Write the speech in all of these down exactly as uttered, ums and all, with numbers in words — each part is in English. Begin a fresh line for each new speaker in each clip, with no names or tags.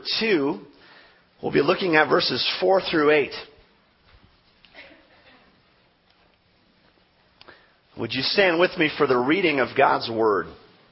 two. We'll be looking at verses four through eight. Would you stand with me for the reading of God's Word?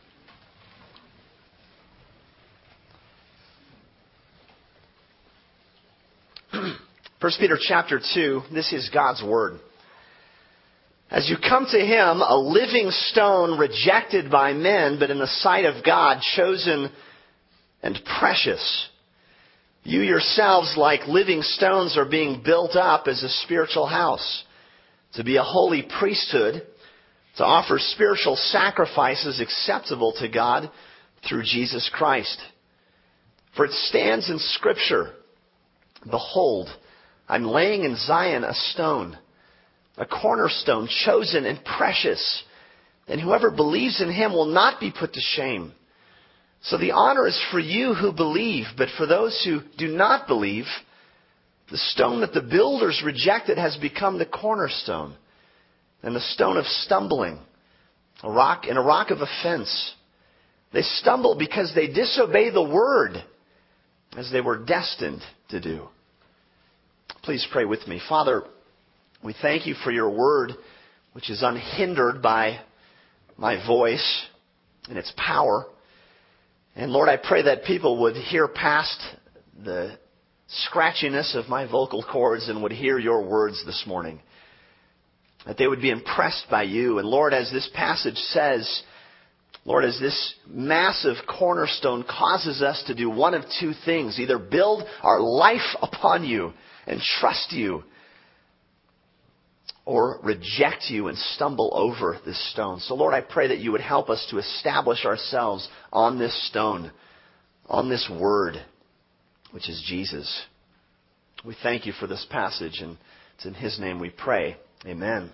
First Peter chapter two, this is God's Word. As you come to Him, a living stone rejected by men, but in the sight of God, chosen and precious. You yourselves, like living stones, are being built up as a spiritual house, to be a holy priesthood, to offer spiritual sacrifices acceptable to God through Jesus Christ. For it stands in Scripture, "Behold, I'm laying in Zion a stone, a cornerstone, chosen and precious, and whoever believes in Him will not be put to shame. So the honor is for you who believe, but for those who do not believe, the stone that the builders rejected has become the cornerstone, and the stone of stumbling, a rock and a rock of offense. They stumble because they disobey the word, as they were destined to do." Please pray with me. Father, we thank you for your word, which is unhindered by my voice and its power. And Lord, I pray that people would hear past the scratchiness of my vocal cords and would hear your words this morning. That they would be impressed by you. And Lord, as this passage says, Lord, as this massive cornerstone causes us to do one of two things: either build our life upon you and trust you, or reject you and stumble over this stone. So Lord, I pray that you would help us to establish ourselves on this stone, on this word, which is Jesus. We thank you for this passage, and it's in His name we pray. Amen.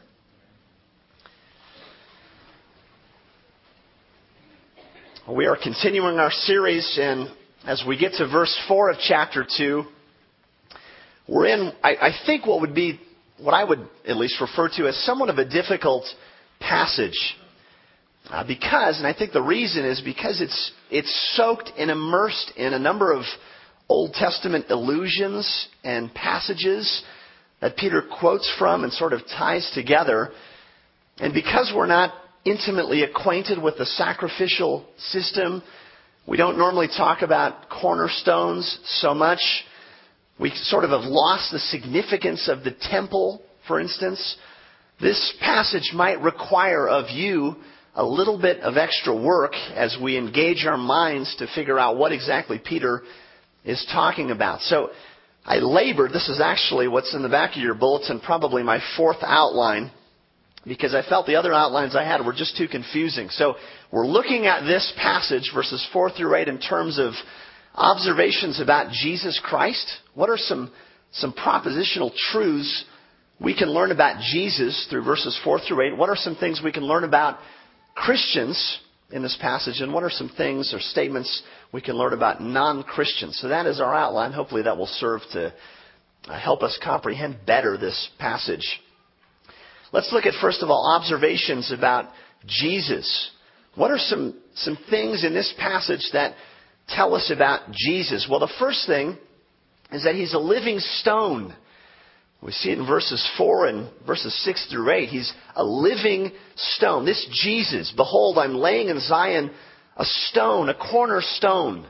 We are continuing our series, and as we get to verse four of chapter two, we're in, I, I think, what would be, what I would at least refer to as somewhat of a difficult passage. Uh, because, and I think the reason is because it's it's soaked and immersed in a number of Old Testament allusions and passages that Peter quotes from and sort of ties together. And because we're not intimately acquainted with the sacrificial system, we don't normally talk about cornerstones so much. We sort of have lost the significance of the temple, for instance. This passage might require of you a little bit of extra work as we engage our minds to figure out what exactly Peter is talking about. So I labored, this is actually what's in the back of your bulletin, probably my fourth outline, because I felt the other outlines I had were just too confusing. So we're looking at this passage, verses four through eight, in terms of observations about Jesus Christ. What are some, some propositional truths we can learn about Jesus through verses four through eight? What are some things we can learn about Christians in this passage? And what are some things or statements we can learn about non-Christians? So that is our outline. Hopefully that will serve to help us comprehend better this passage. Let's look at, first of all, observations about Jesus. What are some, some things in this passage that tell us about Jesus? Well, the first thing is that He's a living stone. We see it in verses four and verses six through eight. He's a living stone. This Jesus, "Behold, I'm laying in Zion a stone, a cornerstone."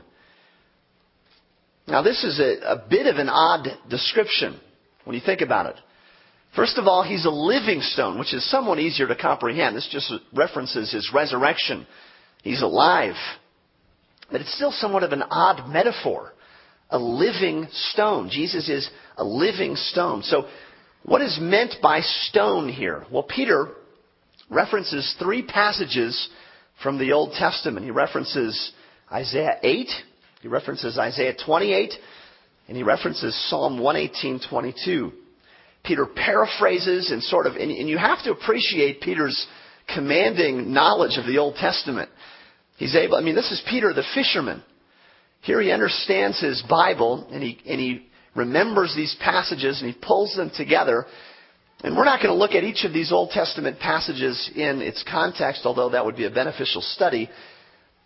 Now, this is a, a bit of an odd description when you think about it. First of all, He's a living stone, which is somewhat easier to comprehend. This just references His resurrection. He's alive. But it's still somewhat of an odd metaphor. A living stone. Jesus is a living stone. So what is meant by stone here? Well, Peter references three passages from the Old Testament. He references Isaiah eight, he references Isaiah twenty-eight, and he references Psalm one eighteen twenty-two. Peter paraphrases and sort of, and you have to appreciate Peter's commanding knowledge of the Old Testament. He's able, I mean, this is Peter the fisherman. Here he understands his Bible, and he and he remembers these passages, and he pulls them together. And we're not going to look at each of these Old Testament passages in its context, although that would be a beneficial study.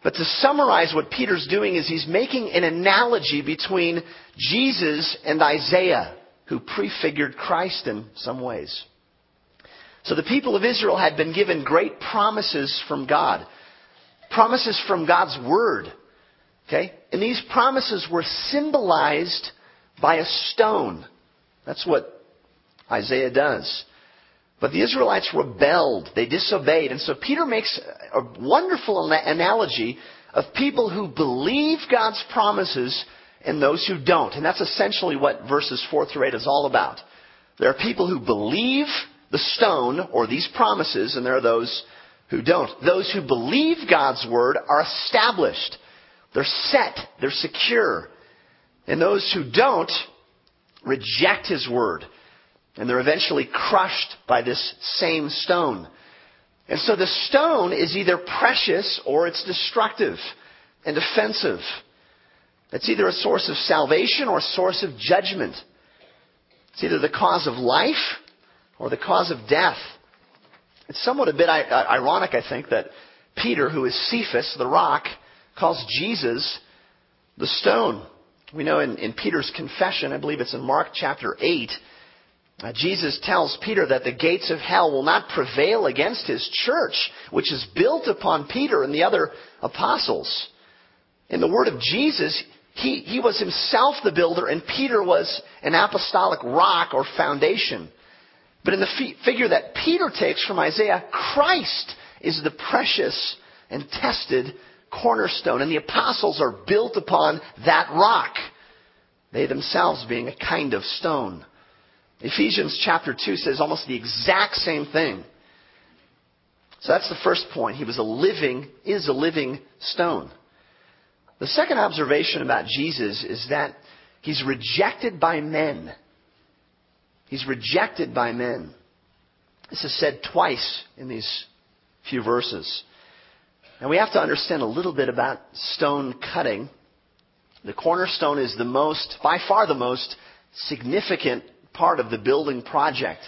But to summarize what Peter's doing is he's making an analogy between Jesus and Isaiah, who prefigured Christ in some ways. So the people of Israel had been given great promises from God. Promises from God's Word. Okay? And these promises were symbolized by a stone. That's what Isaiah does. But the Israelites rebelled. They disobeyed. And so Peter makes a wonderful analogy of people who believe God's promises and those who don't. And that's essentially what verses four through eight is all about. There are people who believe the stone or these promises, and there are those who don't. Those who believe God's word are established. They're set. They're secure. And those who don't reject His word. And they're eventually crushed by this same stone. And so the stone is either precious or it's destructive and offensive. It's either a source of salvation or a source of judgment. It's either the cause of life or the cause of death. It's somewhat a bit ironic, I think, that Peter, who is Cephas, the rock, calls Jesus the stone. We know in, in Peter's confession, I believe it's in Mark chapter eight, Uh, Jesus tells Peter that the gates of hell will not prevail against His church, which is built upon Peter and the other apostles. In the word of Jesus, he, he was himself the builder, and Peter was an apostolic rock or foundation. But in the fi- figure that Peter takes from Isaiah, Christ is the precious and tested cornerstone, and the apostles are built upon that rock, they themselves being a kind of stone. Ephesians chapter two says almost the exact same thing. So that's the first point. He was a living, is a living stone. The second observation about Jesus is that He's rejected by men. He's rejected by men. This is said twice in these few verses. And we have to understand a little bit about stone cutting. The cornerstone is the most, by far the most significant part of the building project.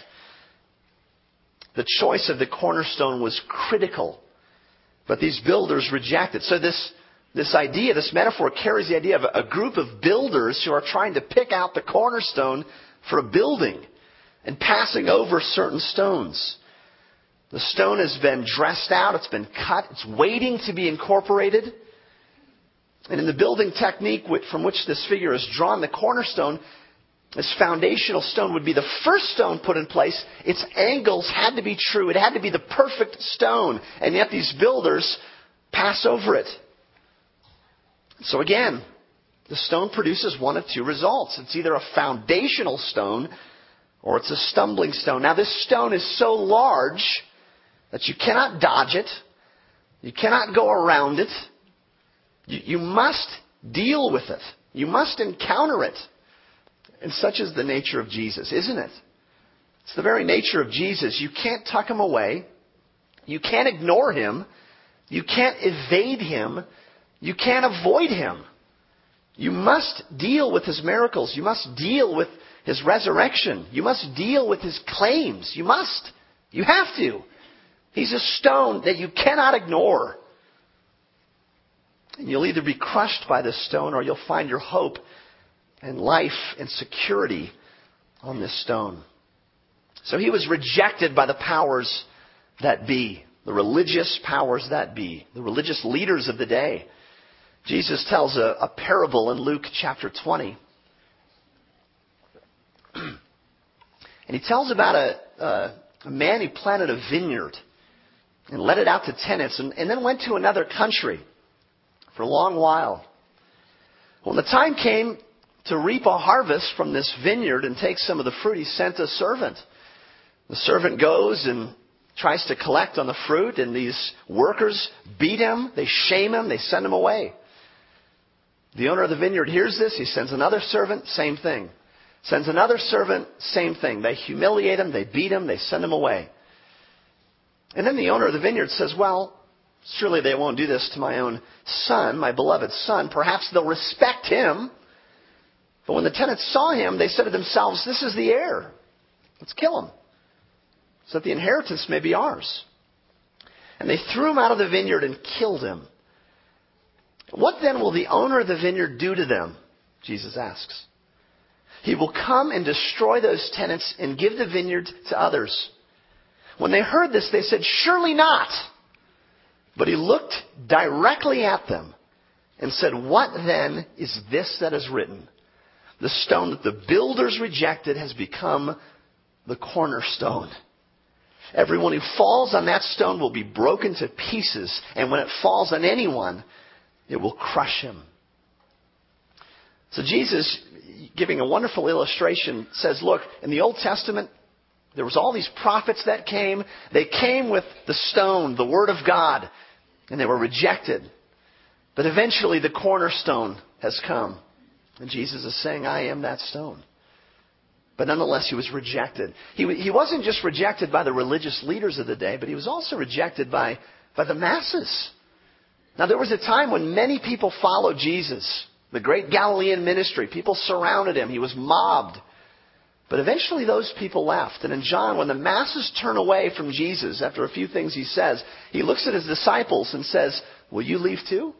The choice of the cornerstone was critical, but these builders rejected. So this, this idea, this metaphor carries the idea of a group of builders who are trying to pick out the cornerstone for a building and passing over certain stones. The stone has been dressed out, it's been cut, it's waiting to be incorporated. And in the building technique from which this figure is drawn, the cornerstone, this foundational stone, would be the first stone put in place. Its angles had to be true. It had to be the perfect stone. And yet these builders pass over it. So again, the stone produces one of two results. It's either a foundational stone or it's a stumbling stone. Now this stone is so large that you cannot dodge it. You cannot go around it. You, you must deal with it. You must encounter it. And such is the nature of Jesus, isn't it? It's the very nature of Jesus. You can't tuck Him away. You can't ignore Him. You can't evade Him. You can't avoid Him. You must deal with His miracles. You must deal with His resurrection. You must deal with His claims. You must. You have to. He's a stone that you cannot ignore. And you'll either be crushed by this stone or you'll find your hope and life and security on this stone. So He was rejected by the powers that be, the religious powers that be, the religious leaders of the day. Jesus tells a, a parable in Luke chapter twenty. And He tells about a, a, a man who planted a vineyard and let it out to tenants and, and then went to another country for a long while. When the time came to reap a harvest from this vineyard and take some of the fruit, he sent a servant. The servant goes and tries to collect on the fruit, and these workers beat him, they shame him, they send him away. The owner of the vineyard hears this, he sends another servant, same thing. Sends another servant, same thing. They humiliate him, they beat him, they send him away. And then the owner of the vineyard says, well, surely they won't do this to my own son, my beloved son. Perhaps they'll respect him. But when the tenants saw him, they said to themselves, this is the heir. Let's kill him, so that the inheritance may be ours. And they threw him out of the vineyard and killed him. What then will the owner of the vineyard do to them? Jesus asks. He will come and destroy those tenants and give the vineyard to others. When they heard this, they said, surely not. But he looked directly at them and said, what then is this that is written? The stone that the builders rejected has become the cornerstone. Everyone who falls on that stone will be broken to pieces, and when it falls on anyone, it will crush him. So Jesus, giving a wonderful illustration, says, look, in the Old Testament, there was all these prophets that came. They came with the stone, the Word of God, and they were rejected. But eventually the cornerstone has come. And Jesus is saying, I am that stone. But nonetheless, he was rejected. He, he wasn't just rejected by the religious leaders of the day, but he was also rejected by, by the masses. Now, there was a time when many people followed Jesus. The great Galilean ministry. People surrounded him. He was mobbed. But eventually those people left. And in John, when the masses turn away from Jesus, after a few things he says, he looks at his disciples and says, will you leave too?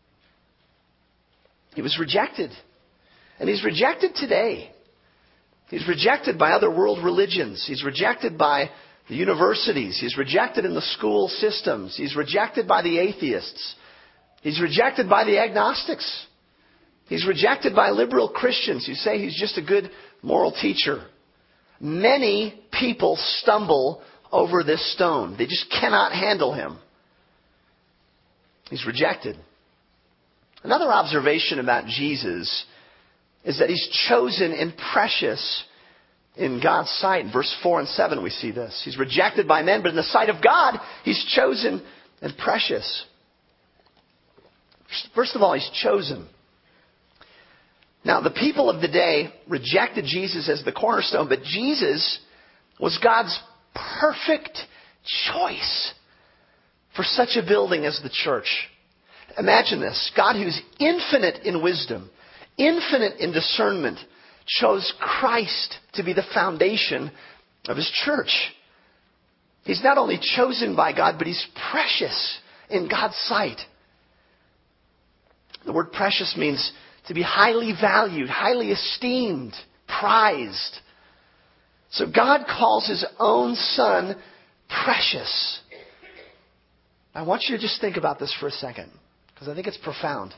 He was rejected. And he's rejected today. He's rejected by other world religions. He's rejected by the universities. He's rejected in the school systems. He's rejected by the atheists. He's rejected by the agnostics. He's rejected by liberal Christians who say he's just a good moral teacher. Many people stumble over this stone. They just cannot handle him. He's rejected. Another observation about Jesus is that he's chosen and precious in God's sight. In verse four and seven we see this. He's rejected by men, but in the sight of God, he's chosen and precious. First of all, he's chosen. Now, the people of the day rejected Jesus as the cornerstone, but Jesus was God's perfect choice for such a building as the church. Imagine this. God, who's infinite in wisdom, infinite in discernment, chose Christ to be the foundation of his church. He's not only chosen by God, but he's precious in God's sight. The word precious means to be highly valued, highly esteemed, prized. So God calls his own son precious. I want you to just think about this for a second, because I think it's profound.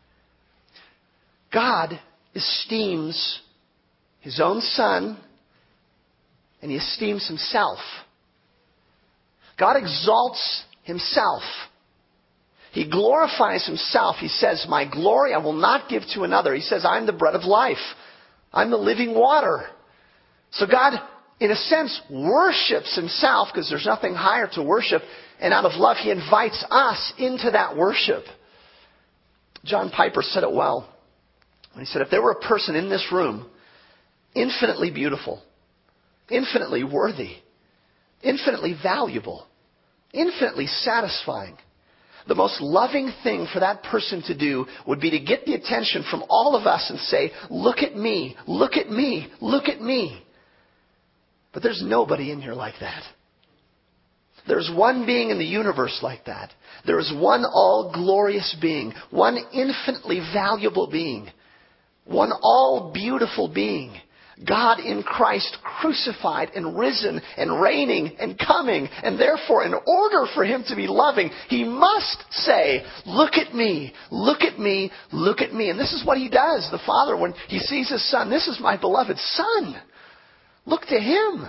God esteems his own son, and he esteems himself. God exalts himself. He glorifies himself. He says, my glory I will not give to another. He says, I'm the bread of life. I'm the living water. So God, in a sense, worships himself because there's nothing higher to worship. And out of love, he invites us into that worship. John Piper said it well. He said, if there were a person in this room, infinitely beautiful, infinitely worthy, infinitely valuable, infinitely satisfying, the most loving thing for that person to do would be to get the attention from all of us and say, look at me, look at me, look at me. But there's nobody in here like that. There's one being in the universe like that. There is one all-glorious being, one infinitely valuable being, one all-beautiful being. God in Christ crucified and risen and reigning and coming. And therefore, in order for him to be loving, he must say, look at me, look at me, look at me. And this is what he does, the Father, when he sees his Son. This is my beloved Son. Look to him.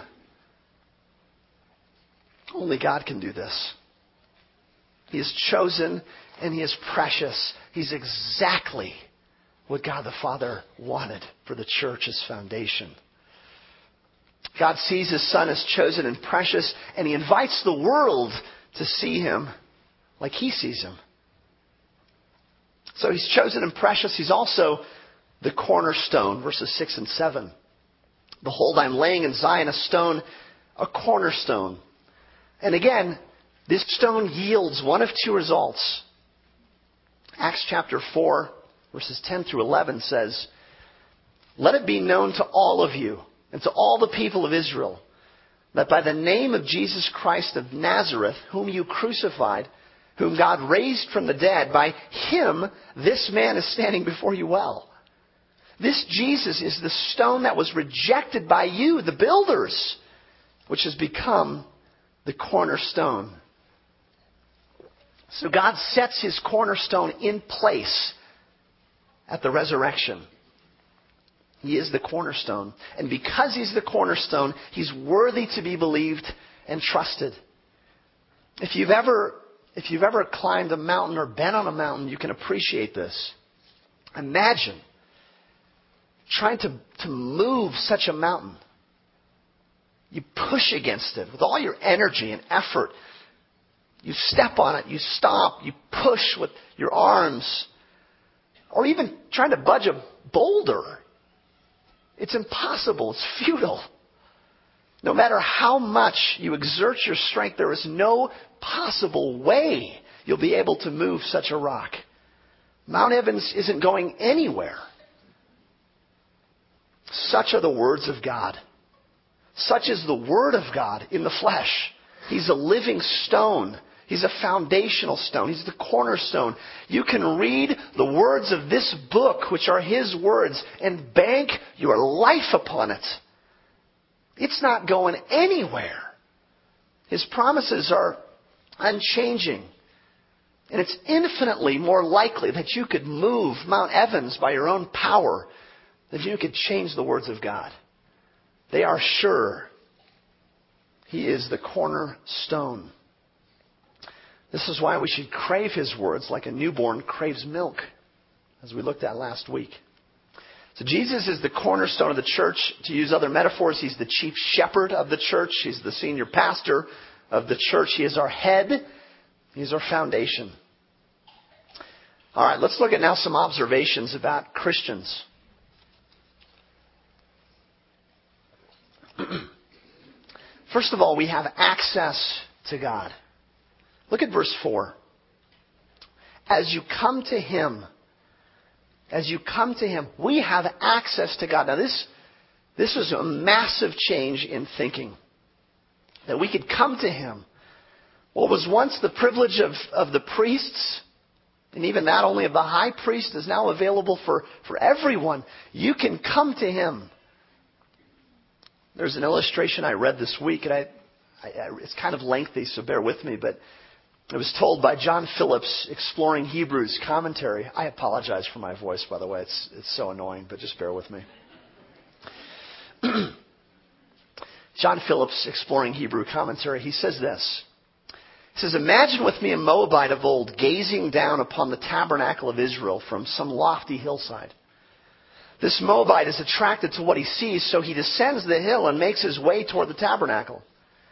Only God can do this. He is chosen and he is precious. He's exactly what God the Father wanted for the church as foundation. God sees his Son as chosen and precious, and he invites the world to see him like he sees him. So he's chosen and precious. He's also the cornerstone, verses six and seven. Behold, I'm laying in Zion a stone, a cornerstone. And again, this stone yields one of two results. Acts chapter four, verses ten through eleven says, let it be known to all of you and to all the people of Israel that by the name of Jesus Christ of Nazareth, whom you crucified, whom God raised from the dead. By him, this man is standing before you well. This Jesus is the stone that was rejected by you, the builders, which has become the cornerstone. So God sets his cornerstone in place at the resurrection. He is the cornerstone. And because he's the cornerstone, he's worthy to be believed and trusted. If you've ever, if you've ever climbed a mountain or been on a mountain, you can appreciate this. Imagine trying to, to move such a mountain. You push against it with all your energy and effort. You step on it, you stop, you push with your arms. Or even trying to budge a boulder. It's impossible. It's futile. No matter how much you exert your strength, there is no possible way you'll be able to move such a rock. Mount Evans isn't going anywhere. Such are the words of God. Such is the Word of God in the flesh. He's a living stone. He's a foundational stone. He's the cornerstone. You can read the words of this book, which are his words, and bank your life upon it. It's not going anywhere. His promises are unchanging. And it's infinitely more likely that you could move Mount Evans by your own power than you could change the words of God. They are sure. He is the cornerstone. This is why we should crave his words like a newborn craves milk, as we looked at last week. So Jesus is the cornerstone of the church. To use other metaphors, he's the chief shepherd of the church. He's the senior pastor of the church. He is our head. He's our foundation. All right, let's look at now some observations about Christians. First of all, we have access to God. Look at verse four. As you come to him, as you come to him, we have access to God. Now this, this was a massive change in thinking. That we could come to him. What was once the privilege of, of the priests, and even that only of the high priest, is now available for, for everyone. You can come to him. There's an illustration I read this week, and I, I, it's kind of lengthy, so bear with me, but it was told by John Phillips, Exploring Hebrews commentary. I apologize for my voice, by the way. It's, it's so annoying, but just bear with me. John Phillips, Exploring Hebrew commentary, he says this. He says, imagine with me a Moabite of old gazing down upon the tabernacle of Israel from some lofty hillside. This Moabite is attracted to what he sees, so he descends the hill and makes his way toward the tabernacle.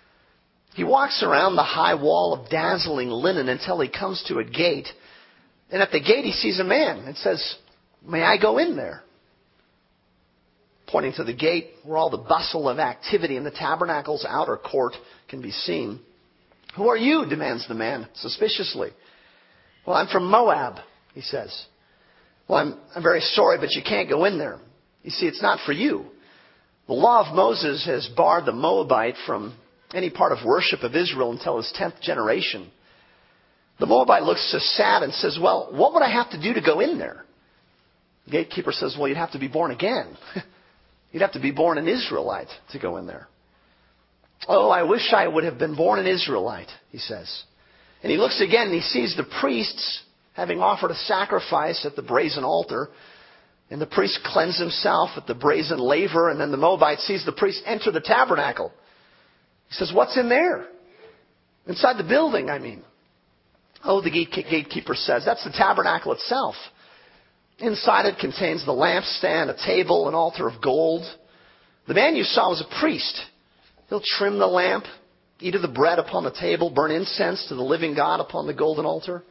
He walks around the high wall of dazzling linen until he comes to a gate. And at the gate he sees a man and says, may I go in there? Pointing to the gate where all the bustle of activity in the tabernacle's outer court can be seen. Who are you? Demands the man suspiciously. Well, I'm from Moab, he says. Well, I'm, I'm very sorry, but you can't go in there. You see, it's not for you. The law of Moses has barred the Moabite from any part of worship of Israel until his tenth generation. The Moabite looks so sad and says, well, what would I have to do to go in there? The gatekeeper says, well, you'd have to be born again. You'd have to be born an Israelite to go in there. Oh, I wish I would have been born an Israelite, he says. And he looks again and he sees the priests having offered a sacrifice at the brazen altar. And the priest cleansed himself at the brazen laver. And then the Moabite sees the priest enter the tabernacle. He says, what's in there? Inside the building, I mean. Oh, the gatekeeper says, that's the tabernacle itself. Inside it contains the lampstand, a table, an altar of gold. The man you saw was a priest. He'll trim the lamp, eat of the bread upon the table, burn incense to the living God upon the golden altar.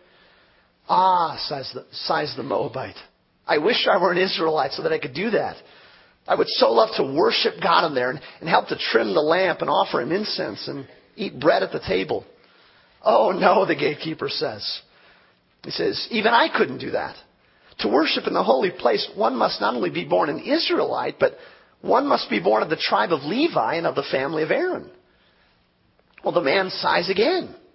Ah, sighs the, sighs the Moabite. I wish I were an Israelite so that I could do that. I would so love to worship God in there and, and help to trim the lamp and offer him incense and eat bread at the table. Oh no, the gatekeeper says. He says, even I couldn't do that. To worship in the holy place, one must not only be born an Israelite, but one must be born of the tribe of Levi and of the family of Aaron. Well, the man sighs again.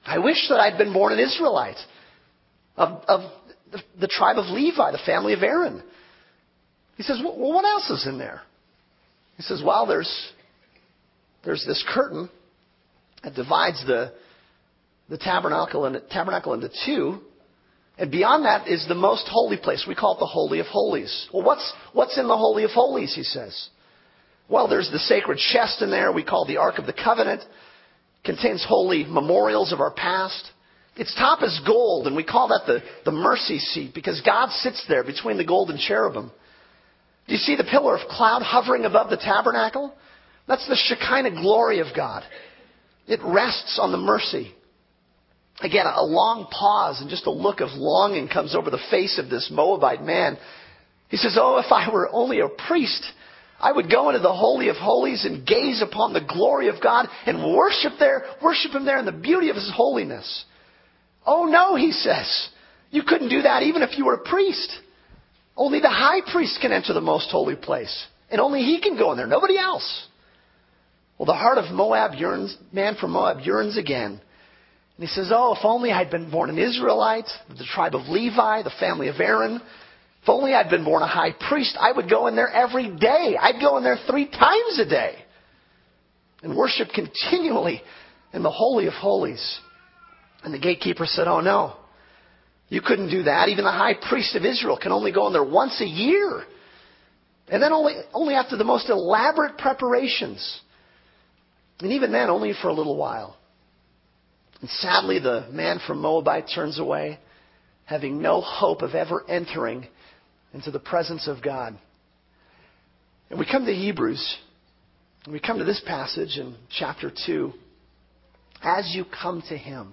I wish that I'd been born an Israelite of, of the, the tribe of Levi, the family of Aaron. He says, well, what else is in there? He says, well, there's, there's this curtain that divides the, the tabernacle, and, tabernacle into two. And beyond that is the most holy place. We call it the Holy of Holies. Well, what's, what's in the Holy of Holies, he says? Well, there's the sacred chest in there we call the Ark of the Covenant. Contains holy memorials of our past. Its top is gold, and we call that the, the mercy seat because God sits there between the golden cherubim. Do you see the pillar of cloud hovering above the tabernacle? That's the Shekinah glory of God. It rests on the mercy. Again, a long pause and just a look of longing comes over the face of this Moabite man. He says, oh, if I were only a priest, I would go into the Holy of Holies and gaze upon the glory of God and worship there, worship Him there in the beauty of His holiness. Oh no, he says. You couldn't do that even if you were a priest. Only the high priest can enter the most holy place. And only he can go in there, nobody else. Well, the heart of Moab yearns, man from Moab yearns again. And he says, oh, if only I'd been born an Israelite, the tribe of Levi, the family of Aaron. If only I'd been born a high priest, I would go in there every day. I'd go in there three times a day and worship continually in the Holy of Holies. And the gatekeeper said, oh no, you couldn't do that. Even the high priest of Israel can only go in there once a year. And then only, only after the most elaborate preparations. And even then, only for a little while. And sadly, the man from Moabite turns away, having no hope of ever entering into the presence of God. And we come to Hebrews, and we come to this passage in chapter two. As you come to Him,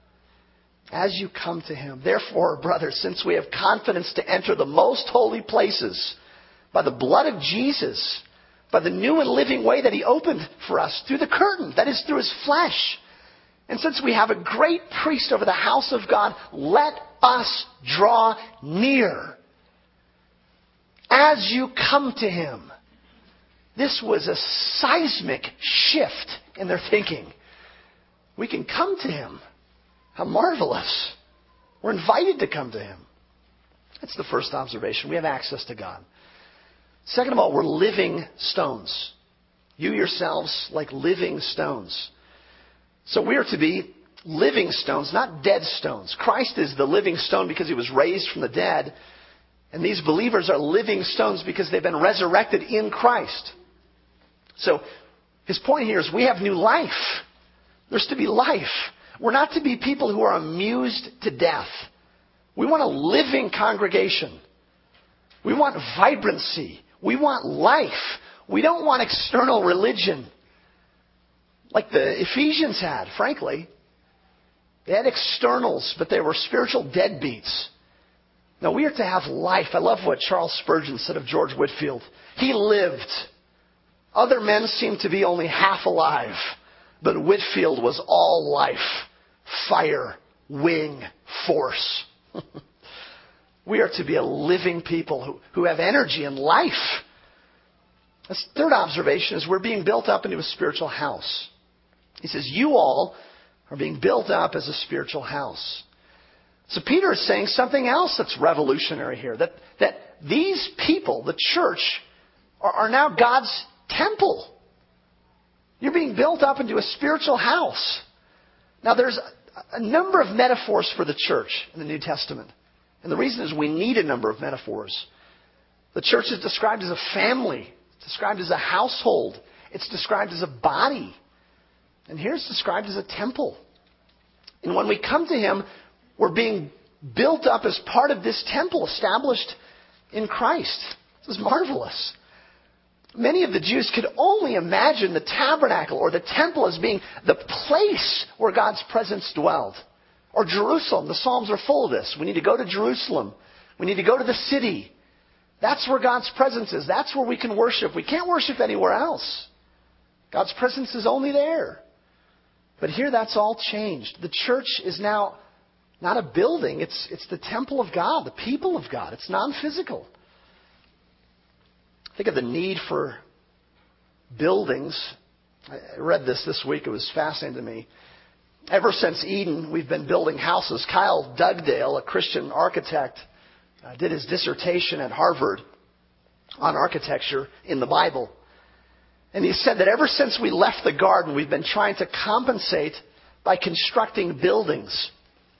as you come to Him. Therefore, brothers, since we have confidence to enter the most holy places by the blood of Jesus, by the new and living way that He opened for us through the curtain, that is through His flesh. And since we have a great priest over the house of God, let us draw near. As you come to Him. This was a seismic shift in their thinking. We can come to Him. How marvelous. We're invited to come to Him. That's the first observation. We have access to God. Second of all, we're living stones. You yourselves like living stones. So we are to be living stones, not dead stones. Christ is the living stone because He was raised from the dead. And these believers are living stones because they've been resurrected in Christ. So his point here is we have new life. There's to be life. We're not to be people who are amused to death. We want a living congregation. We want vibrancy. We want life. We don't want external religion like the Ephesians had, frankly. They had externals, but they were spiritual deadbeats. No, we are to have life. I love what Charles Spurgeon said of George Whitefield. He lived. Other men seemed to be only half alive, but Whitefield was all life. Fire, wing, force. We are to be a living people who, who have energy and life. The third observation is we're being built up into a spiritual house. He says, you all are being built up as a spiritual house. So Peter is saying something else that's revolutionary here. That, that these people, the church, are, are now God's temple. You're being built up into a spiritual house. Now there's a, a number of metaphors for the church in the New Testament. And the reason is we need a number of metaphors. The church is described as a family. It's described as a household. It's described as a body. And here it's described as a temple. And when we come to Him, we're being built up as part of this temple established in Christ. This is marvelous. Many of the Jews could only imagine the tabernacle or the temple as being the place where God's presence dwelled. Or Jerusalem. The Psalms are full of this. We need to go to Jerusalem. We need to go to the city. That's where God's presence is. That's where we can worship. We can't worship anywhere else. God's presence is only there. But here that's all changed. The church is now not a building. It's, it's the temple of God, the people of God. It's non-physical. Think of the need for buildings. I read this this week. It was fascinating to me. Ever since Eden, we've been building houses. Kyle Dugdale, a Christian architect, uh, did his dissertation at Harvard on architecture in the Bible. And he said that ever since we left the garden, we've been trying to compensate by constructing buildings.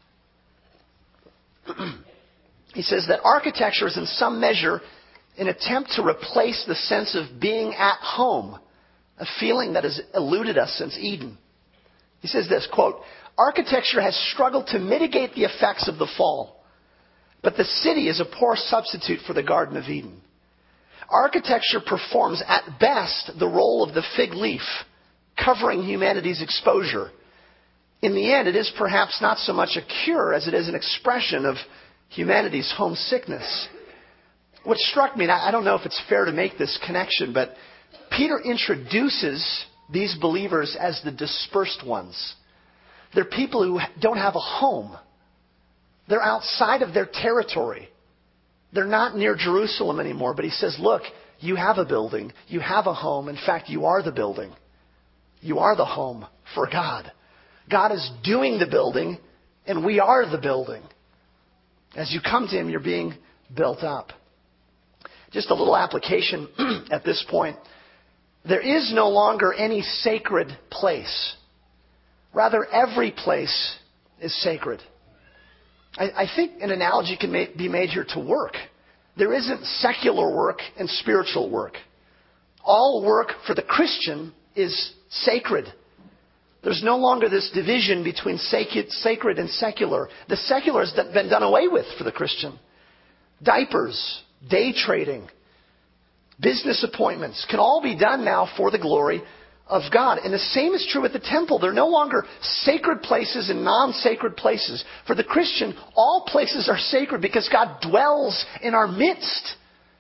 He says that architecture is in some measure an attempt to replace the sense of being at home, a feeling that has eluded us since Eden. He says this, quote, architecture has struggled to mitigate the effects of the fall, but the city is a poor substitute for the Garden of Eden. Architecture performs at best the role of the fig leaf, covering humanity's exposure. In the end, it is perhaps not so much a cure as it is an expression of humanity's homesickness. What struck me, and I don't know if it's fair to make this connection, but Peter introduces these believers as the dispersed ones. They're people who don't have a home. They're outside of their territory. They're not near Jerusalem anymore. But he says, look, you have a building. You have a home. In fact, you are the building. You are the home for God. God is doing the building, and we are the building. As you come to Him, you're being built up. Just a little application at this point. There is no longer any sacred place. Rather, every place is sacred. I, I think an analogy can make, be made here to work. There isn't secular work and spiritual work. All work for the Christian is sacred. There's no longer this division between sacred and secular. The secular has been done away with for the Christian. Diapers, day trading, business appointments can all be done now for the glory of God. And the same is true with the temple. They're no longer sacred places and non-sacred places. For the Christian, all places are sacred because God dwells in our midst.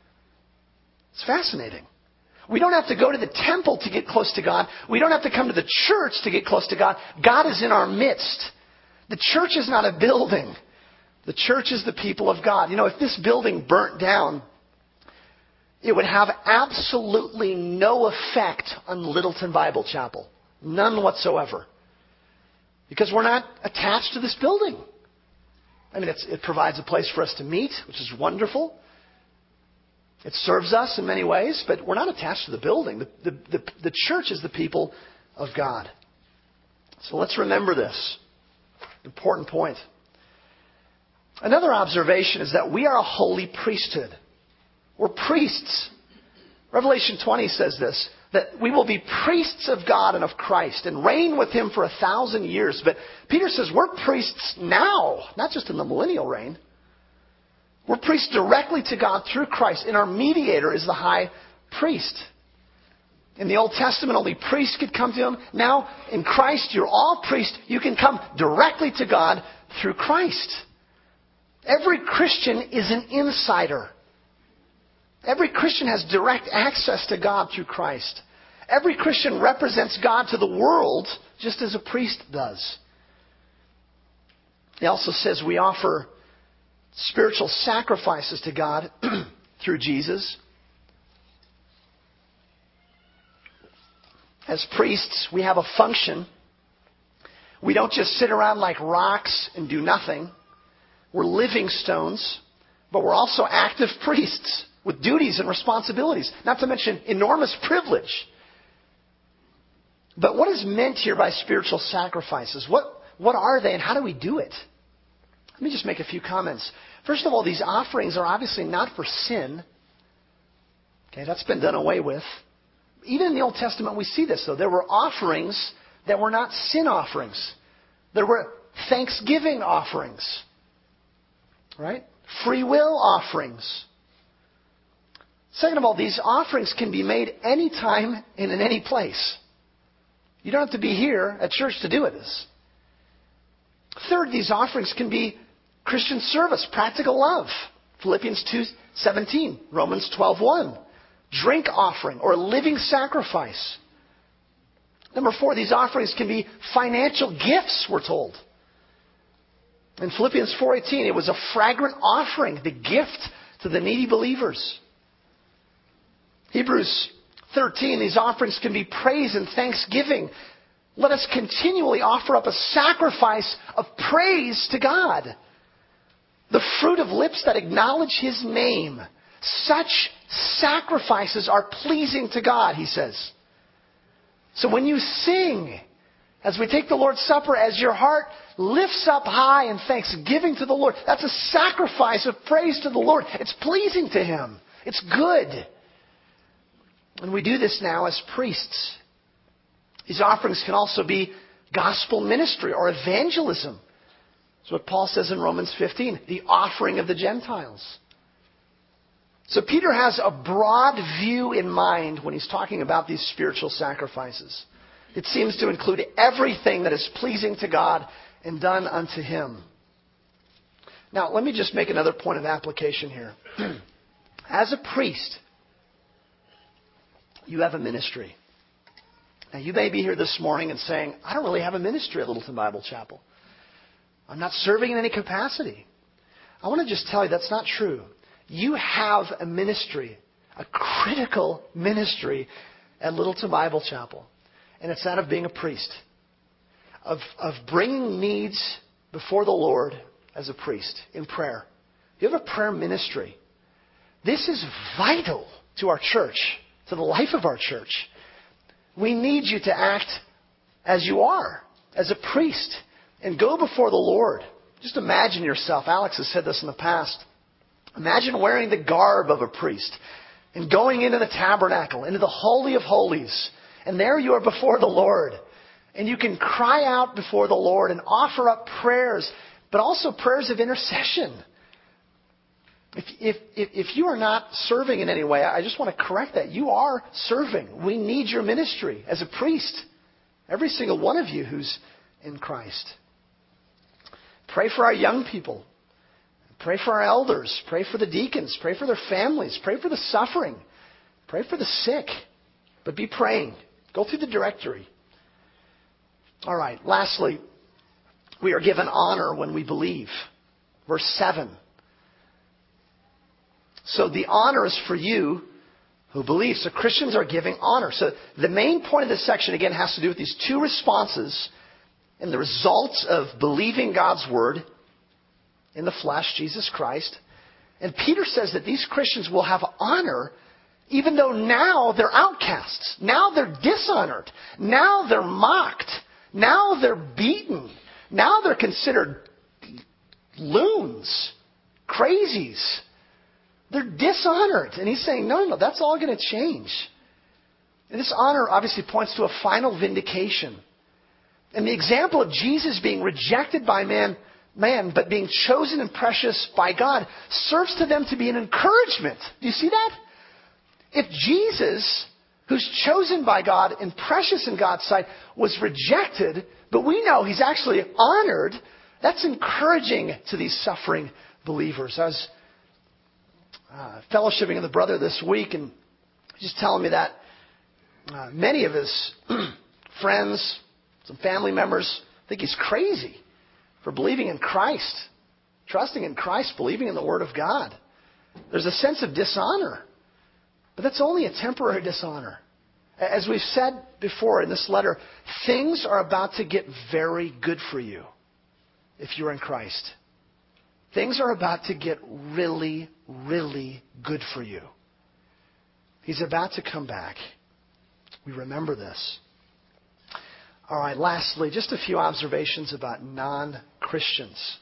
It's fascinating. We don't have to go to the temple to get close to God. We don't have to come to the church to get close to God. God is in our midst. The church is not a building. The church is the people of God. You know, if this building burnt down, it would have absolutely no effect on Littleton Bible Chapel. None whatsoever. Because we're not attached to this building. I mean, it's, it provides a place for us to meet, which is wonderful. It serves us in many ways, but we're not attached to the building. The, the, the, the church is the people of God. So let's remember this. Important point. Another observation is that we are a holy priesthood. We're priests. Revelation twenty says this, that we will be priests of God and of Christ and reign with Him for a thousand years. But Peter says we're priests now, not just in the millennial reign. We're priests directly to God through Christ, and our mediator is the high priest. In the Old Testament, only priests could come to Him. Now, in Christ, you're all priests. You can come directly to God through Christ. Every Christian is an insider. Every Christian has direct access to God through Christ. Every Christian represents God to the world just as a priest does. He also says we offer spiritual sacrifices to God through Jesus. As priests, we have a function. We don't just sit around like rocks and do nothing. We're living stones, but we're also active priests with duties and responsibilities, not to mention enormous privilege. But what is meant here by spiritual sacrifices? What, what are they and how do we do it? Let me just make a few comments. First of all, these offerings are obviously not for sin. Okay, that's been done away with. Even in the Old Testament, we see this, though. There were offerings that were not sin offerings. There were thanksgiving offerings. Right? Free will offerings. Second of all, these offerings can be made anytime and in any place. You don't have to be here at church to do it. Third, these offerings can be Christian service, practical love. Philippians two seventeen, Romans twelve one. Drink offering or living sacrifice. Number four, these offerings can be financial gifts, we're told. In Philippians four eighteen, it was a fragrant offering, the gift to the needy believers. Hebrews thirteen, these offerings can be praise and thanksgiving. let us continually offer up a sacrifice of praise to God. The fruit of lips that acknowledge His name. Such sacrifices are pleasing to God, he says. So when you sing, as we take the Lord's Supper, as your heart lifts up high in thanksgiving to the Lord, that's a sacrifice of praise to the Lord. It's pleasing to Him. It's good. And we do this now as priests. These offerings can also be gospel ministry or evangelism. That's what Paul says in Romans fifteen, the offering of the Gentiles. So Peter has a broad view in mind when he's talking about these spiritual sacrifices. It seems to include everything that is pleasing to God and done unto Him. Now, let me just make another point of application here. As a priest, you have a ministry. Now, you may be here this morning and saying, I don't really have a ministry at Littleton Bible Chapel. I'm not serving in any capacity. I want to just tell you that's not true. You have a ministry, a critical ministry at Littleton Bible Chapel. And it's that of being a priest. Of, of bringing needs before the Lord as a priest in prayer. You have a prayer ministry. This is vital to our church, to the life of our church. We need you to act as you are, as a priest, and go before the Lord. Just imagine yourself. Alex has said this in the past. Imagine wearing the garb of a priest and going into the tabernacle, into the Holy of Holies. And there you are before the Lord. And you can cry out before the Lord and offer up prayers, but also prayers of intercession. If, if, if, if you are not serving in any way, I just want to correct that. You are serving. We need your ministry as a priest. Every single one of you who's in Christ. Pray for our young people. Pray for our elders. Pray for the deacons. Pray for their families. Pray for the suffering. Pray for the sick. But be praying. Go through the directory. All right. Lastly, we are given honor when we believe. Verse seven. So the honor is for you who believe. So Christians are giving honor. So the main point of this section, again, has to do with these two responses and the results of believing God's word in the flesh, Jesus Christ. And Peter says that these Christians will have honor even though now they're outcasts. Now they're dishonored. Now they're mocked. Now they're beaten. Now they're considered loons, crazies. They're dishonored. And he's saying, no, no, no, that's all going to change. And this honor obviously points to a final vindication. And the example of Jesus being rejected by man, man, but being chosen and precious by God serves to them to be an encouragement. Do you see that? If Jesus, who's chosen by God and precious in God's sight, was rejected, but we know He's actually honored, that's encouraging to these suffering believers. I was uh, fellowshipping with a brother this week, and just telling me that uh, many of his friends, some family members, think he's crazy for believing in Christ, trusting in Christ, believing in the Word of God. There's a sense of dishonor. But that's only a temporary dishonor. As we've said before in this letter, things are about to get very good for you if you're in Christ. Things are about to get really, really good for you. He's about to come back. We remember this. All right, lastly, just a few observations about non-Christians.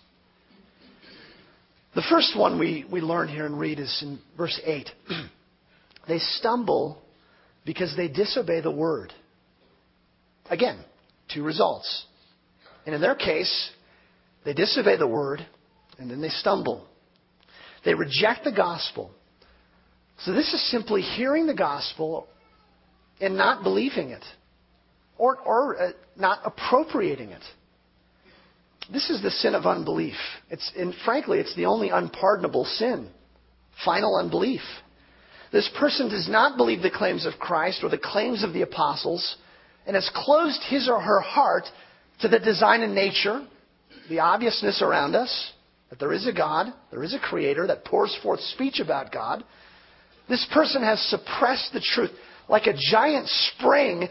The first one we, we learn here and read is in verse eight. They stumble because they disobey the word. Again, two results. And in their case, they disobey the word and then they stumble. They reject the gospel. So this is simply hearing the gospel and not believing it. Or, or uh, not appropriating it. This is the sin of unbelief. It's, and frankly, it's the only unpardonable sin. Final unbelief. This person does not believe the claims of Christ or the claims of the apostles and has closed his or her heart to the design and nature, the obviousness around us, that there is a God, there is a Creator that pours forth speech about God. This person has suppressed the truth like a giant spring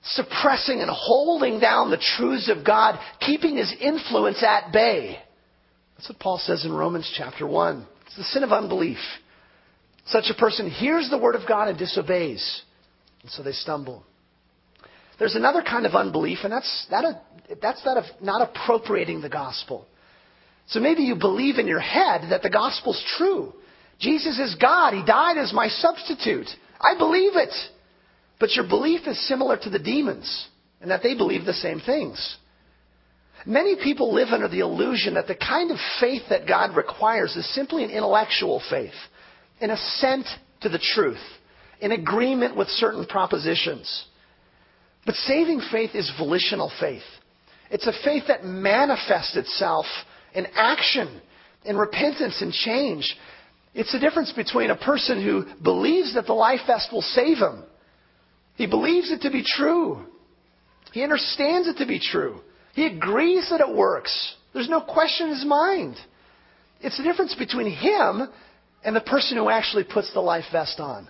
suppressing and holding down the truths of God, keeping his influence at bay. That's what Paul says in Romans chapter one. It's the sin of unbelief. Such a person hears the word of God and disobeys, and so they stumble. There's another kind of unbelief, and that's that of, that's that of not appropriating the gospel. So maybe you believe in your head that the gospel's true. Jesus is God. He died as my substitute. I believe it. But your belief is similar to the demons, and that they believe the same things. Many people live under the illusion that the kind of faith that God requires is simply an intellectual faith, an assent to the truth, an agreement with certain propositions. But saving faith is volitional faith. It's a faith that manifests itself in action, in repentance and change. It's the difference between a person who believes that the life vest will save him. He believes it to be true. He understands it to be true. He agrees that it works. There's no question in his mind. It's the difference between him and the person who actually puts the life vest on.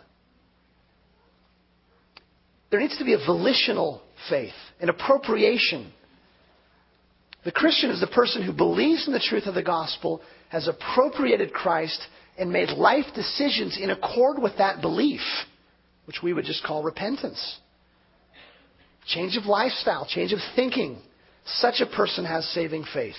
There needs to be a volitional faith, an appropriation. The Christian is the person who believes in the truth of the gospel, has appropriated Christ, and made life decisions in accord with that belief, which we would just call repentance. Change of lifestyle, change of thinking. Such a person has saving faith.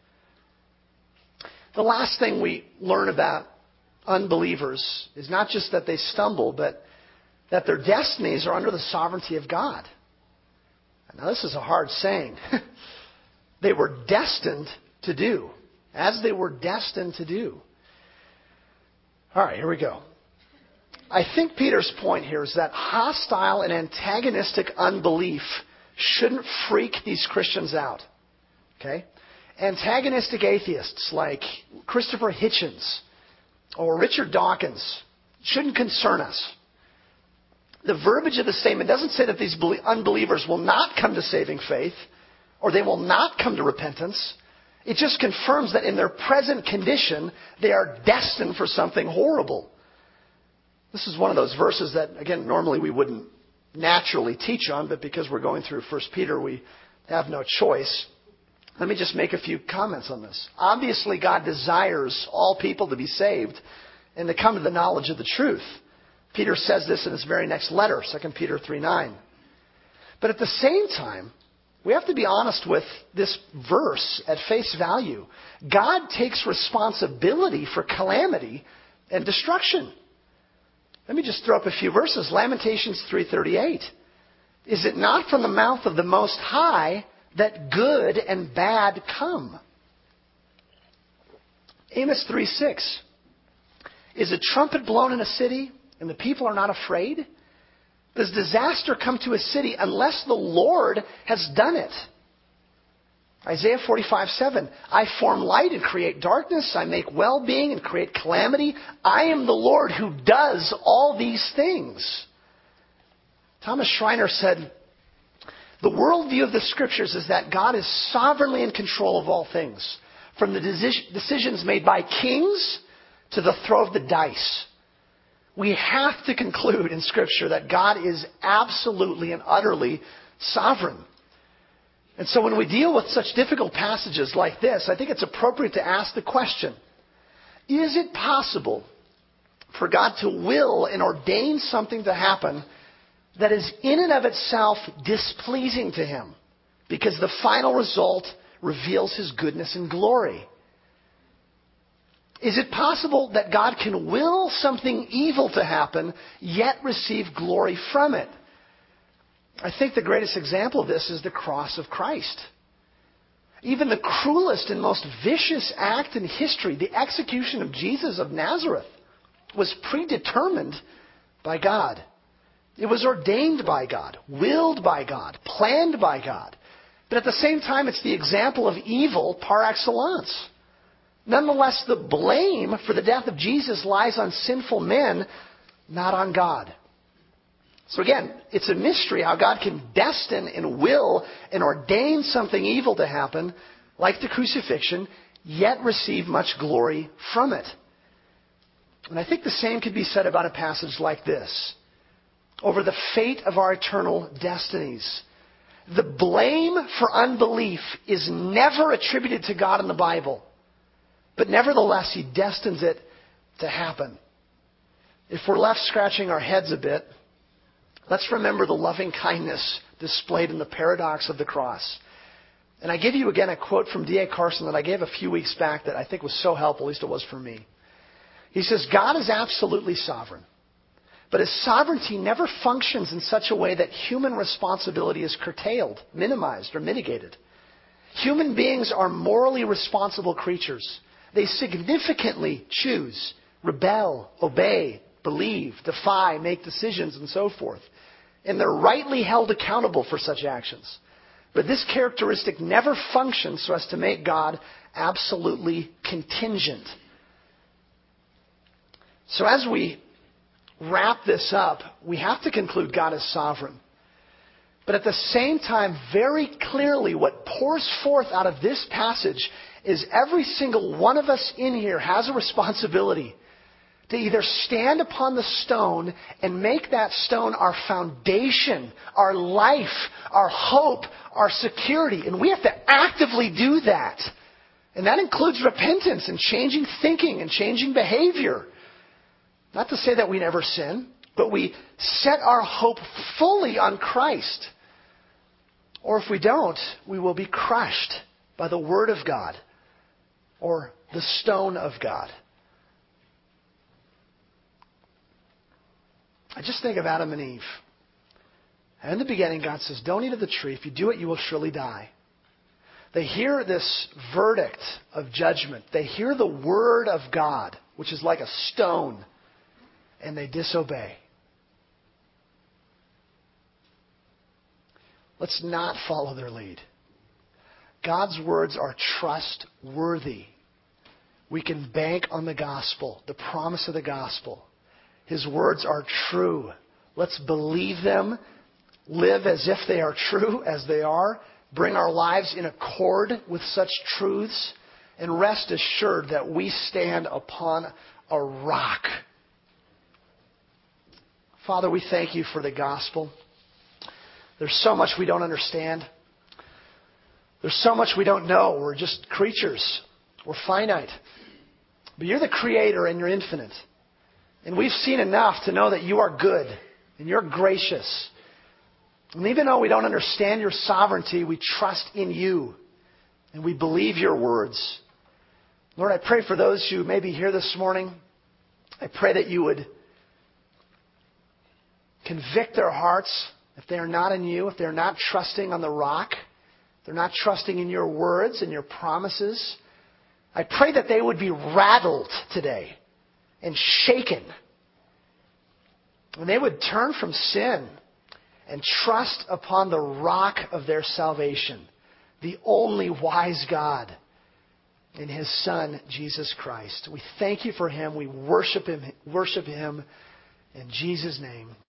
The last thing we learn about unbelievers is not just that they stumble, but that their destinies are under the sovereignty of God. Now, this is a hard saying. They were destined to do, as they were destined to do. All right, here we go. I think Peter's point here is that hostile and antagonistic unbelief shouldn't freak these Christians out. Okay? Antagonistic atheists like Christopher Hitchens or Richard Dawkins shouldn't concern us. The verbiage of the statement doesn't say that these unbelievers will not come to saving faith or they will not come to repentance. It just confirms that in their present condition, they are destined for something horrible. This is one of those verses that, again, normally we wouldn't naturally teach on, but because we're going through First Peter, we have no choice. Let me just make a few comments on this. Obviously, God desires all people to be saved and to come to the knowledge of the truth. Peter says this in his very next letter, Second Peter three nine. But at the same time, we have to be honest with this verse at face value. God takes responsibility for calamity and destruction. Let me just throw up a few verses. Lamentations three thirty-eight. Is it not from the mouth of the Most High that good and bad come? Amos three six. Is a trumpet blown in a city and the people are not afraid? Does disaster come to a city unless the Lord has done it? Isaiah forty-five seven. I form light and create darkness. I make well-being and create calamity. I am the Lord who does all these things. Thomas Schreiner said, the worldview of the Scriptures is that God is sovereignly in control of all things, from the decisions made by kings to the throw of the dice. We have to conclude in Scripture that God is absolutely and utterly sovereign. And so when we deal with such difficult passages like this, I think it's appropriate to ask the question, is it possible for God to will and ordain something to happen that is in and of itself displeasing to Him, because the final result reveals His goodness and glory? Is it possible that God can will something evil to happen, yet receive glory from it? I think the greatest example of this is the cross of Christ. Even the cruelest and most vicious act in history, the execution of Jesus of Nazareth, was predetermined by God. It was ordained by God, willed by God, planned by God. But at the same time, it's the example of evil par excellence. Nonetheless, the blame for the death of Jesus lies on sinful men, not on God. So again, it's a mystery how God can destine and will and ordain something evil to happen, like the crucifixion, yet receive much glory from it. And I think the same could be said about a passage like this. Over the fate of our eternal destinies,
The blame for unbelief is never attributed to God in the Bible. But nevertheless, He destines it to happen. If we're left scratching our heads a bit, let's remember the loving kindness displayed in the paradox of the cross. And I give you again a quote from D A Carson that I gave a few weeks back that I think was so helpful, at least it was for me. He says, God is absolutely sovereign, but His sovereignty never functions in such a way that human responsibility is curtailed, minimized, or mitigated. Human beings are morally responsible creatures. They significantly choose, rebel, obey, believe, defy, make decisions, and so forth. And they're rightly held accountable for such actions. But this characteristic never functions so as to make God absolutely contingent. So as we wrap this up, we have to conclude God is sovereign. But at the same time, very clearly, what pours forth out of this passage is every single one of us in here has a responsibility to either stand upon the stone and make that stone our foundation, our life, our hope, our security. And we have to actively do that. And that includes repentance and changing thinking and changing behavior. Not to say that we never sin, but we set our hope fully on Christ. Or if we don't, we will be crushed by the Word of God or the stone of God. I just think of Adam and Eve. And in the beginning, God says, don't eat of the tree. If you do it, you will surely die. They hear this verdict of judgment. They hear the Word of God, which is like a stone, and they disobey. Let's not follow their lead. God's words are trustworthy. We can bank on the gospel, the promise of the gospel. His words are true. Let's believe them, live as if they are true, as they are, bring our lives in accord with such truths, and rest assured that we stand upon a rock. Father, we thank You for the gospel. There's so much we don't understand. There's so much we don't know. We're just creatures. We're finite. But You're the Creator and You're infinite. And we've seen enough to know that You are good and You're gracious. And even though we don't understand Your sovereignty, we trust in You and we believe Your words. Lord, I pray for those who may be here this morning. I pray that You would convict their hearts if they are not in You, if they're not trusting on the rock, if they're not trusting in Your words and Your promises. I pray that they would be rattled today and shaken. And they would turn from sin and trust upon the rock of their salvation, the only wise God in His Son, Jesus Christ. We thank You for Him. We worship Him, worship Him in Jesus' name.